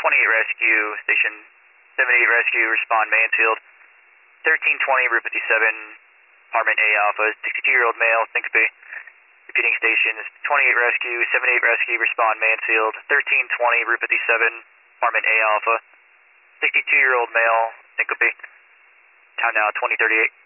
Rescue, Station 78 Rescue, respond Mansfield. 1320, Route 57, Apartment A Alpha, 62-year-old male, syncope. Repeating stations, 28 Rescue, 78 Rescue, respond Mansfield. 1320, Route 57, Apartment A Alpha, 62-year-old male, syncope. Time now 2038.